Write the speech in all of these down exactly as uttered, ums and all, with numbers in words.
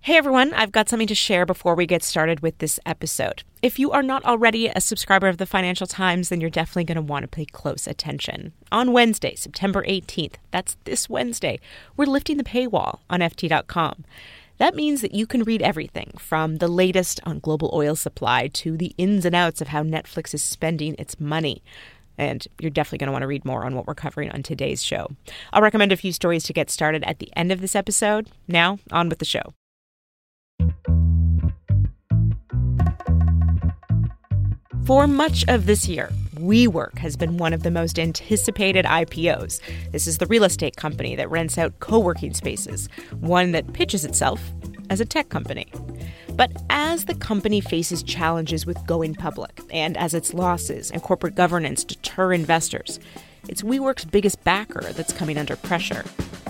Hey everyone, I've got something to share before we get started with this episode. If you are not already a subscriber of the Financial Times, then you're definitely going to want to pay close attention. On Wednesday, September eighteenth, that's this Wednesday, we're lifting the paywall on F T dot com. That means that you can read everything from the latest on global oil supply to the ins and outs of how Netflix is spending its money. And you're definitely going to want to read more on what we're covering on today's show. I'll recommend a few stories to get started at the end of this episode. Now, on with the show. For much of this year, WeWork has been one of the most anticipated I P Os. This is the real estate company that rents out co-working spaces, one that pitches itself as a tech company. But as the company faces challenges with going public, and as its losses and corporate governance deter investors, it's WeWork's biggest backer that's coming under pressure.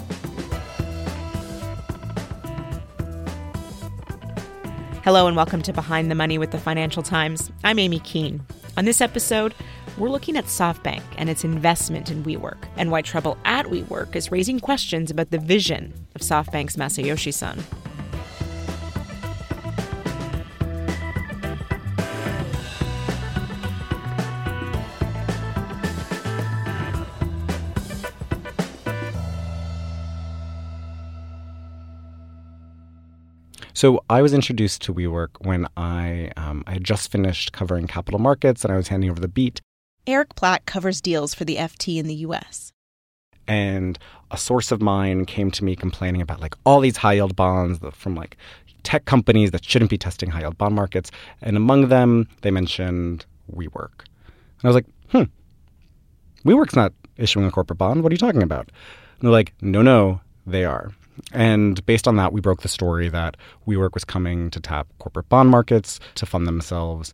Hello and welcome to Behind the Money with the Financial Times. I'm Amy Keene. On this episode, we're looking at SoftBank and its investment in WeWork, and why trouble at WeWork is raising questions about the vision of SoftBank's Masayoshi Son. So I was introduced to WeWork when I um, I had just finished covering capital markets and I was handing over the beat. Eric Platt covers deals for the F T in the U S. And a source of mine came to me complaining about like all these high-yield bonds from like tech companies that shouldn't be testing high-yield bond markets. And among them, they mentioned WeWork. And I was like, hmm, WeWork's not issuing a corporate bond. What are you talking about? And they're like, no, no, they are. And based on that, we broke the story that WeWork was coming to tap corporate bond markets to fund themselves.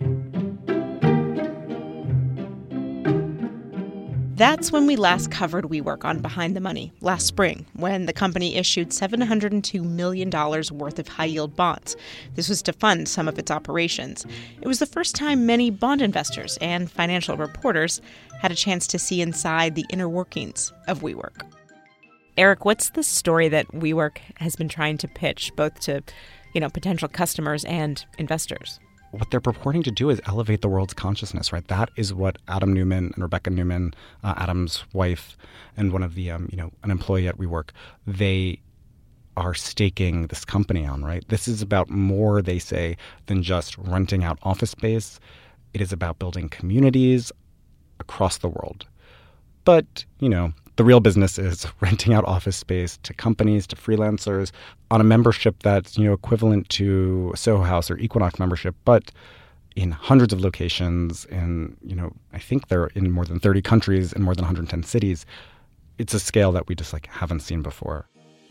That's when we last covered WeWork on Behind the Money, last spring, when the company issued seven hundred two million dollars worth of high-yield bonds. This was to fund some of its operations. It was the first time many bond investors and financial reporters had a chance to see inside the inner workings of WeWork. Eric, what's the story that WeWork has been trying to pitch both to, you know, potential customers and investors? What they're purporting to do is elevate the world's consciousness, right? That is what Adam Neumann and Rebecca Neumann, uh, Adam's wife, and one of the, um, you know, an employee at WeWork, they are staking this company on, right? This is about more, they say, than just renting out office space. It is about building communities across the world. But, you know, the real business is renting out office space to companies, to freelancers, on a membership that's, you know, equivalent to a Soho House or Equinox membership, but in hundreds of locations, in, you know, I think they're in more than thirty countries in more than one hundred ten cities. It's a scale that we just like haven't seen before.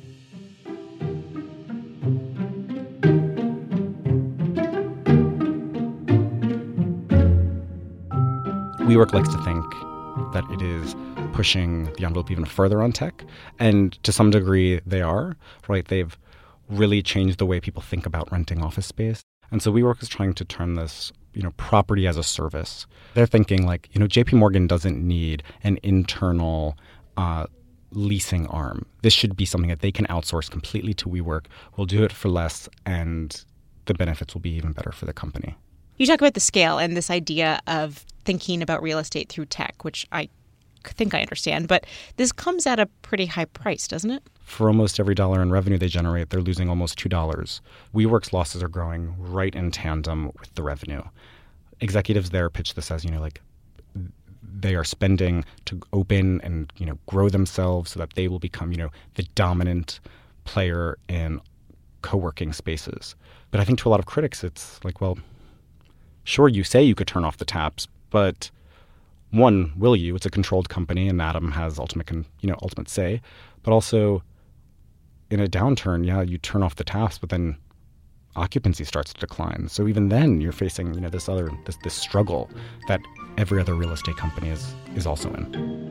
WeWork likes to think that it is pushing the envelope even further on tech. And to some degree, they are, right? They've really changed the way people think about renting office space. And so WeWork is trying to turn this, you know, property as a service. They're thinking like, you know, J P Morgan doesn't need an internal uh, leasing arm. This should be something that they can outsource completely to WeWork. We'll do it for less, and the benefits will be even better for the company. You talk about the scale and this idea of thinking about real estate through tech, which I think I understand, but this comes at a pretty high price, doesn't it? For almost every dollar in revenue they generate, they're losing almost two dollars. WeWork's losses are growing right in tandem with the revenue. Executives there pitch this as, you know, like they are spending to open and, you know, grow themselves so that they will become, you know, the dominant player in co-working spaces. But I think to a lot of critics, it's like, well, sure, you say you could turn off the taps, but one, will you? It's a controlled company, and Adam has ultimate, con, you know, ultimate say. But also, in a downturn, yeah, you turn off the taps, but then occupancy starts to decline. So even then, you're facing, you know, this other this this struggle that every other real estate company is is also in.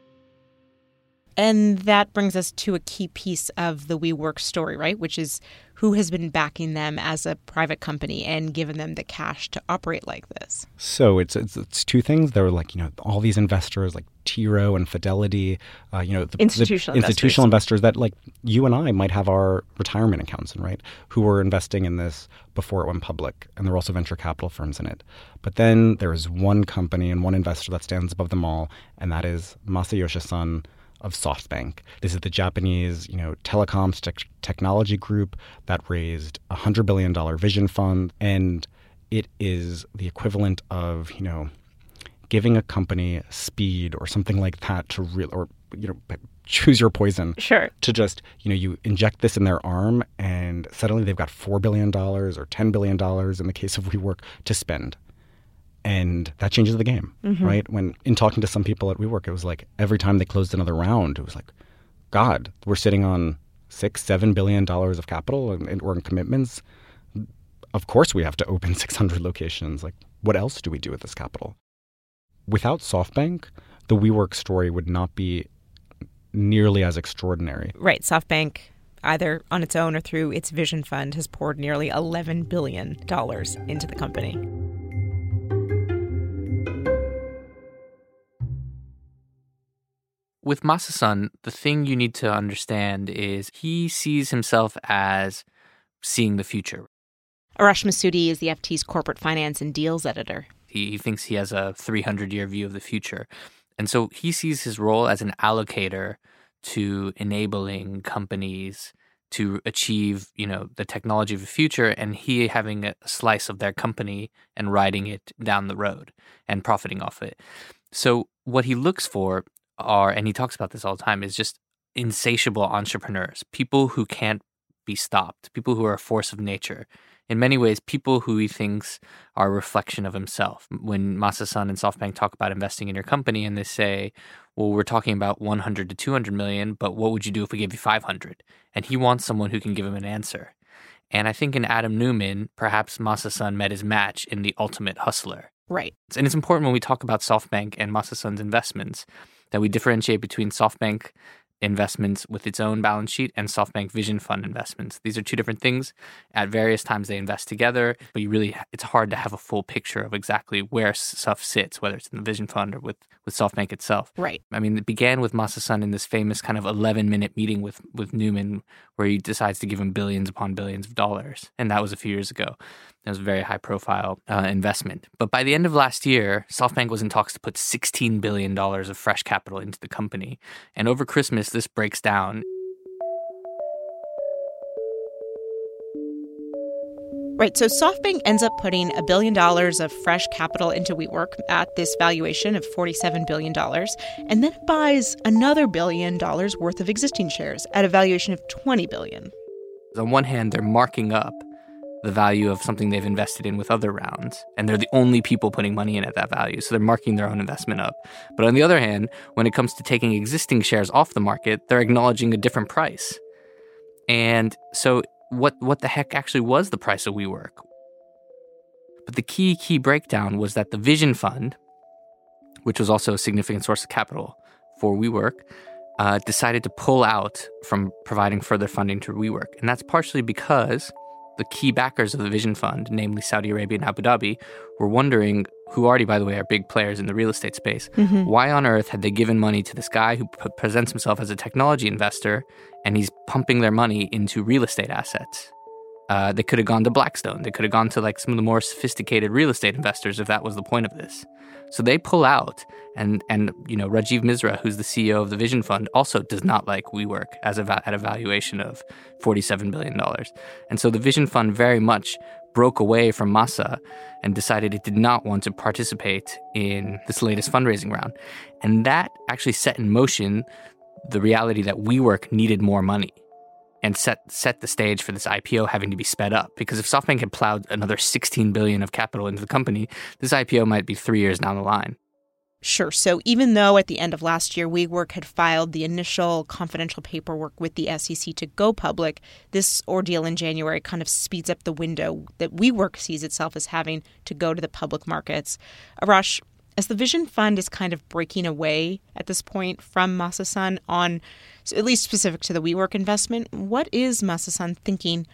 And that brings us to a key piece of the WeWork story, right? Which is who has been backing them as a private company and given them the cash to operate like this? So it's it's, it's two things. There were like, you know, all these investors like T. Rowe and Fidelity, uh, you know, the, institutional the investors. institutional investors that like you and I might have our retirement accounts in, right? Who were investing in this before it went public. And there are also venture capital firms in it. But then there is one company and one investor that stands above them all, and that is Masayoshi Son of SoftBank. This is the Japanese, you know, telecoms te- technology group that raised a one hundred billion dollars vision fund. And it is the equivalent of, you know, giving a company speed or something like that to real or, you know, choose your poison. Sure. To just, you know, you inject this in their arm and suddenly they've got four billion dollars or ten billion dollars in the case of WeWork to spend. And that changes the game, mm-hmm. right? When in talking to some people at WeWork, it was like every time they closed another round, it was like, God, we're sitting on six, seven billion dollars of capital and, or in commitments. Of course we have to open six hundred locations. Like, what else do we do with this capital? Without SoftBank, the WeWork story would not be nearly as extraordinary. Right. SoftBank, either on its own or through its vision fund, has poured nearly eleven billion dollars into the company. With Masa Son, the thing you need to understand is he sees himself as seeing the future. Arash Massoudi is the F T's corporate finance and deals editor. He, he thinks he has a three hundred year view of the future. And so he sees his role as an allocator to enabling companies to achieve, you know, the technology of the future, and he having a slice of their company and riding it down the road and profiting off it. So what he looks for are, and he talks about this all the time, is just insatiable entrepreneurs, people who can't be stopped, people who are a force of nature. In many ways, people who he thinks are a reflection of himself. When Masa Son and SoftBank talk about investing in your company and they say, well, we're talking about one hundred to two hundred million, but what would you do if we gave you five hundred? And he wants someone who can give him an answer. And I think in Adam Neumann, perhaps Masa Son met his match in the ultimate hustler. Right. And it's important when we talk about SoftBank and Masa Son's investments that we differentiate between SoftBank investments with its own balance sheet and SoftBank Vision Fund investments. These are two different things. At various times they invest together, but you really, it's hard to have a full picture of exactly where stuff sits, whether it's in the Vision Fund or with, with SoftBank itself. Right. I mean, it began with Masa Son in this famous kind of eleven minute meeting with, with Neumann where he decides to give him billions upon billions of dollars. And that was a few years ago. It was a very high-profile uh, investment. But by the end of last year, SoftBank was in talks to put sixteen billion dollars of fresh capital into the company. And over Christmas, this breaks down. Right, so SoftBank ends up putting a billion dollars of fresh capital into WeWork at this valuation of forty-seven billion dollars, and then it buys another billion dollars worth of existing shares at a valuation of twenty billion dollars. On one hand, they're marking up the value of something they've invested in with other rounds, and they're the only people putting money in at that value, so they're marking their own investment up. But on the other hand, when it comes to taking existing shares off the market, they're acknowledging a different price. And so what what the heck actually was the price of WeWork? But the key, key breakdown was that the Vision Fund, which was also a significant source of capital for WeWork, uh, decided to pull out from providing further funding to WeWork. And that's partially because the key backers of the Vision Fund, namely Saudi Arabia and Abu Dhabi, were wondering, who already, by the way, are big players in the real estate space, mm-hmm. why on earth had they given money to this guy who p- presents himself as a technology investor and he's pumping their money into real estate assets? Uh, they could have gone to Blackstone. They could have gone to like some of the more sophisticated real estate investors if that was the point of this. So they pull out, and and you know Rajiv Misra, who's the C E O of the Vision Fund, also does not like WeWork as a va- at a valuation of forty-seven billion dollars. And so the Vision Fund very much broke away from Masa and decided it did not want to participate in this latest fundraising round. And that actually set in motion the reality that WeWork needed more money and set set the stage for this I P O having to be sped up. Because if SoftBank had plowed another sixteen billion dollars of capital into the company, this I P O might be three years down the line. Sure. So even though at the end of last year, WeWork had filed the initial confidential paperwork with the S E C to go public, this ordeal in January kind of speeds up the window that WeWork sees itself as having to go to the public markets. Arash, as the Vision Fund is kind of breaking away at this point from Masa Son on, so at least specific to the WeWork investment, what is Masa Son thinking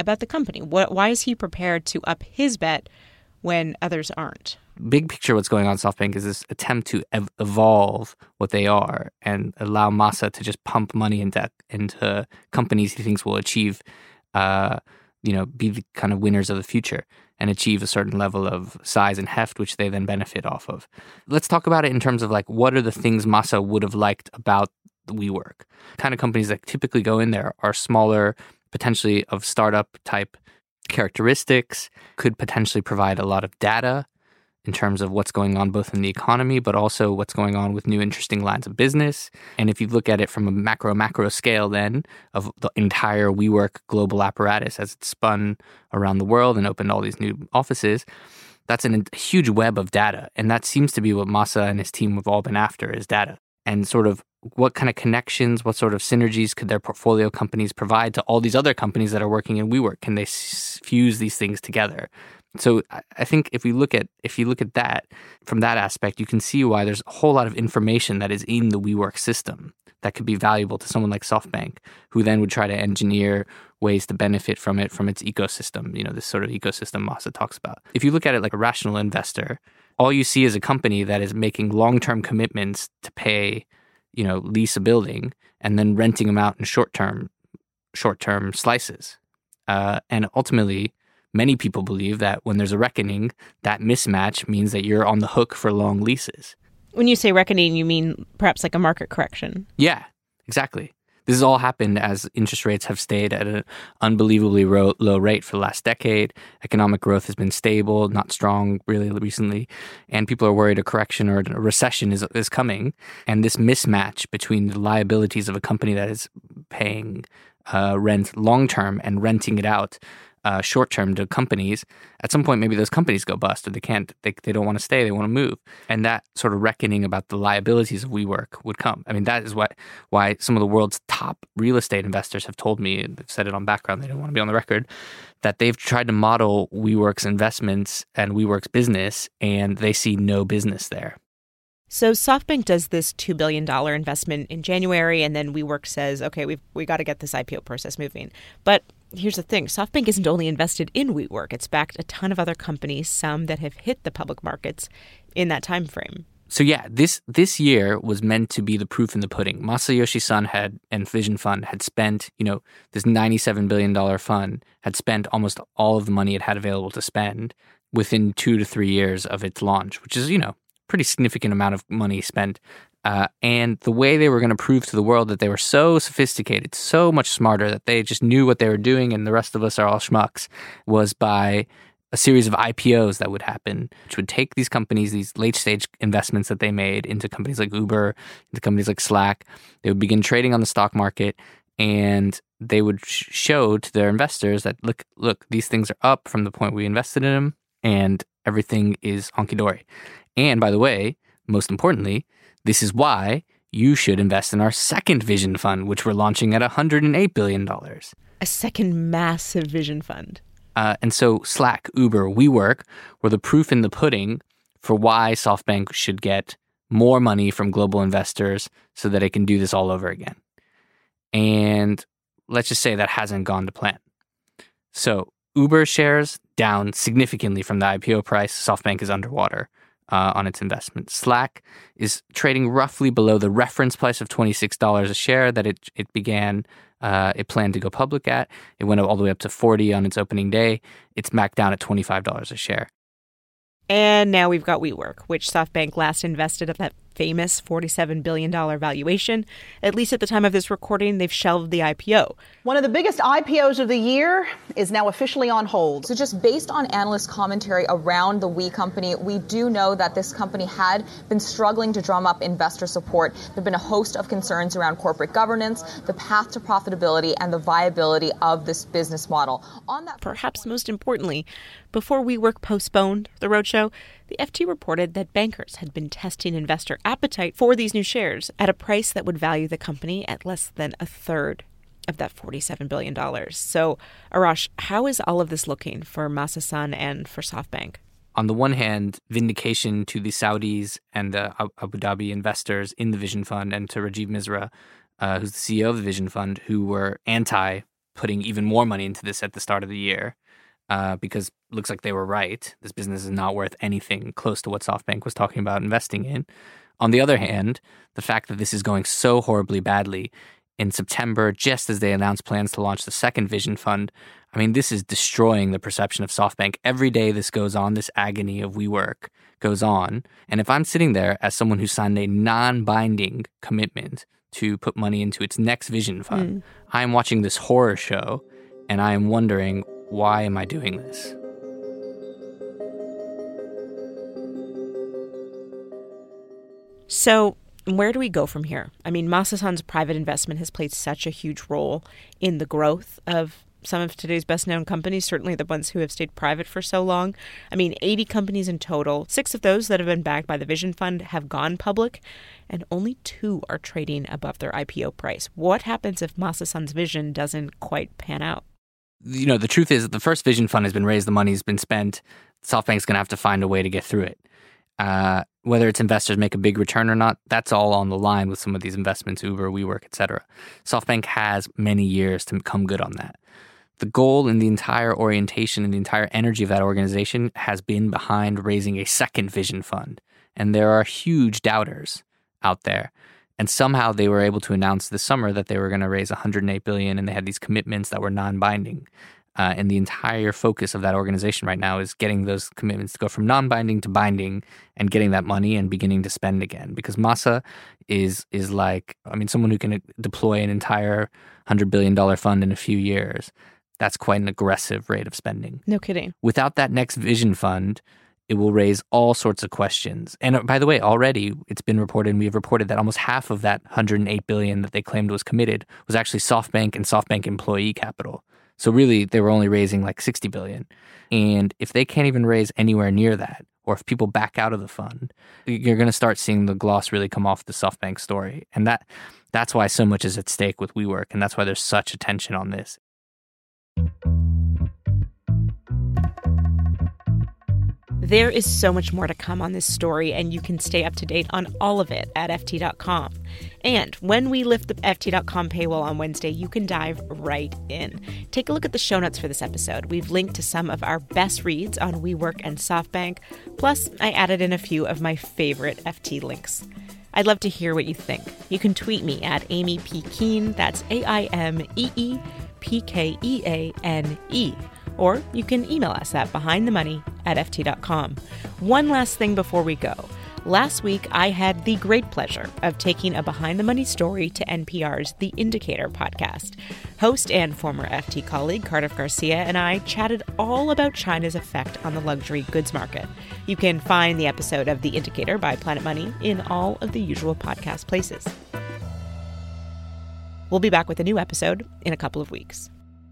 about the company? What, why is he prepared to up his bet when others aren't? Big picture, what's going on at SoftBank is this attempt to ev- evolve what they are and allow Masa to just pump money into into companies he thinks will achieve, uh, you know, be the kind of winners of the future and achieve a certain level of size and heft, which they then benefit off of. Let's talk about it in terms of like, what are the things Masa would have liked about the WeWork? The kind of companies that typically go in there are smaller, potentially of startup type characteristics, could potentially provide a lot of data in terms of what's going on both in the economy, but also what's going on with new interesting lines of business. And if you look at it from a macro, macro scale then of the entire WeWork global apparatus as it's spun around the world and opened all these new offices, that's an, a huge web of data. And that seems to be what Masa and his team have all been after, is data. And sort of what kind of connections, what sort of synergies could their portfolio companies provide to all these other companies that are working in WeWork? Can they s- fuse these things together? So I think if we look at if you look at that from that aspect, you can see why there's a whole lot of information that is in the WeWork system that could be valuable to someone like SoftBank, who then would try to engineer ways to benefit from it, from its ecosystem, you know, this sort of ecosystem Masa talks about. If you look at it like a rational investor, all you see is a company that is making long-term commitments to pay, you know, lease a building and then renting them out in short-term, short-term slices. Uh, and ultimately, many people believe that when there's a reckoning, that mismatch means that you're on the hook for long leases. When you say reckoning, you mean perhaps like a market correction? Yeah, exactly. This has all happened as interest rates have stayed at an unbelievably ro- low rate for the last decade. Economic growth has been stable, not strong really recently. And people are worried a correction or a recession is, is coming. And this mismatch between the liabilities of a company that is paying uh, rent long-term and renting it out Uh, short-term to companies, at some point maybe those companies go bust or they can't, they, they don't want to stay, they want to move. And that sort of reckoning about the liabilities of WeWork would come. I mean, that is what, why some of the world's top real estate investors have told me, they've said it on background, they don't want to be on the record, that they've tried to model WeWork's investments and WeWork's business and they see no business there. So SoftBank does this two billion dollars investment in January, and then WeWork says, okay, we've we got to get this I P O process moving. But here's the thing. SoftBank isn't only invested in WeWork. It's backed a ton of other companies, some that have hit the public markets in that time frame. So yeah, this this year was meant to be the proof in the pudding. Masayoshi Son had and Vision Fund had spent, you know, this ninety-seven billion dollars fund had spent almost all of the money it had available to spend within two to three years of its launch, which is, you know, pretty significant amount of money spent. Uh, and the way they were going to prove to the world that they were so sophisticated, so much smarter, that they just knew what they were doing and the rest of us are all schmucks, was by a series of I P Os that would happen, which would take these companies, these late-stage investments that they made into companies like Uber, into companies like Slack. They would begin trading on the stock market, and they would sh- show to their investors that, look, look, these things are up from the point we invested in them, and everything is honky-dory. And by the way, most importantly, this is why you should invest in our second Vision Fund, which we're launching at one hundred eight billion dollars. A second massive Vision Fund. Uh, and so Slack, Uber, WeWork were the proof in the pudding for why SoftBank should get more money from global investors so that it can do this all over again. And let's just say that hasn't gone to plan. So Uber shares down significantly from the I P O price. SoftBank is underwater uh, on its investment. Slack is trading roughly below the reference price of twenty-six dollars a share that it it began, uh, it planned to go public at. It went all the way up to forty on its opening day. It's back down at twenty-five dollars a share. And now we've got WeWork, which SoftBank last invested at that famous forty-seven billion dollars valuation. At least at the time of this recording, they've shelved the I P O. One of the biggest I P Os of the year is now officially on hold. So just based on analyst commentary around the We company, we do know that this company had been struggling to drum up investor support. There have been a host of concerns around corporate governance, the path to profitability, and the viability of this business model. On that, Perhaps most importantly, before WeWork postponed the roadshow, the F T reported that bankers had been testing investor appetite for these new shares at a price that would value the company at less than a third of that forty-seven billion dollars. So, Arash, how is all of this looking for Masa Son and for SoftBank? On the one hand, vindication to the Saudis and the Abu Dhabi investors in the Vision Fund and to Rajiv Misra, uh, who's the C E O of the Vision Fund, who were anti putting even more money into this at the start of the year uh, because it looks like they were right. This business is not worth anything close to what SoftBank was talking about investing in. On the other hand, the fact that this is going so horribly badly in September, just as they announced plans to launch the second Vision Fund, I mean, this is destroying the perception of SoftBank. Every day this goes on, this agony of WeWork goes on. And if I'm sitting there as someone who signed a non-binding commitment to put money into its next Vision Fund, mm. I am watching this horror show and I am wondering, why am I doing this? So where do we go from here? I mean, Masa Son's private investment has played such a huge role in the growth of some of today's best-known companies, certainly the ones who have stayed private for so long. I mean, eighty companies in total. Six of those that have been backed by the Vision Fund have gone public, and only two are trading above their I P O price. What happens if Masa Son's vision doesn't quite pan out? You know, the truth is that the first Vision Fund has been raised, the money's been spent. SoftBank's going to have to find a way to get through it. Uh, whether its investors make a big return or not, that's all on the line with some of these investments, Uber, WeWork, et cetera. SoftBank has many years to come good on that. The goal and the entire orientation and the entire energy of that organization has been behind raising a second Vision Fund. And there are huge doubters out there. And somehow they were able to announce this summer that they were going to raise one hundred eight billion dollars, and they had these commitments that were non-binding. Uh, and the entire focus of that organization right now is getting those commitments to go from non-binding to binding and getting that money and beginning to spend again. Because Masa is is like, I mean, someone who can deploy an entire one hundred billion dollars fund in a few years. That's quite an aggressive rate of spending. No kidding. Without that next Vision Fund, it will raise all sorts of questions. And by the way, already it's been reported, and we have reported that almost half of that one hundred eight billion dollars that they claimed was committed was actually SoftBank and SoftBank employee capital. So really, they were only raising like sixty billion dollars. And if they can't even raise anywhere near that, or if people back out of the fund, you're going to start seeing the gloss really come off the SoftBank story. And that that's why so much is at stake with WeWork, and that's why there's such attention on this. There is so much more to come on this story, and you can stay up to date on all of it at F T dot com. And when we lift the F T dot com paywall on Wednesday, you can dive right in. Take a look at the show notes for this episode. We've linked to some of our best reads on WeWork and SoftBank. Plus, I added in a few of my favorite F T links. I'd love to hear what you think. You can tweet me at Amy P. Keane. That's A I M E E P K E A N E. Or you can email us at behindthemoney at F T dot com. One last thing before we go. Last week, I had the great pleasure of taking a Behind the Money story to N P R's The Indicator podcast. Host and former F T colleague Cardiff Garcia and I chatted all about China's effect on the luxury goods market. You can find the episode of The Indicator by Planet Money in all of the usual podcast places. We'll be back with a new episode in a couple of weeks.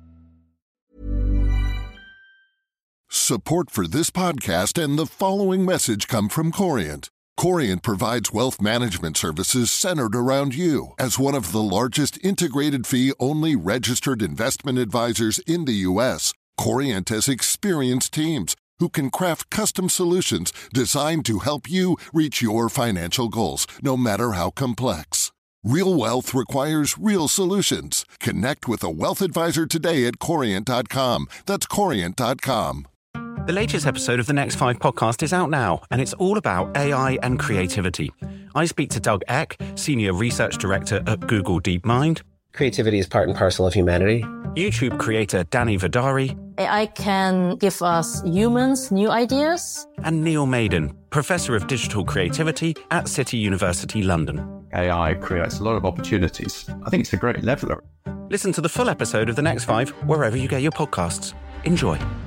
Support for this podcast and the following message come from Corient. Corient provides wealth management services centered around you. As one of the largest integrated fee-only registered investment advisors in the U S, Corient has experienced teams who can craft custom solutions designed to help you reach your financial goals, no matter how complex. Real wealth requires real solutions. Connect with a wealth advisor today at Corient dot com. That's Corient dot com. The latest episode of the Next Five podcast is out now, and it's all about A I and creativity. I speak to Doug Eck, Senior Research Director at Google DeepMind. Creativity is part and parcel of humanity. YouTube creator Danny Vidari. A I can give us humans new ideas. And Neil Maiden, Professor of Digital Creativity at City University London. A I creates a lot of opportunities. I think it's a great leveler. Listen to the full episode of The Next Five wherever you get your podcasts. Enjoy.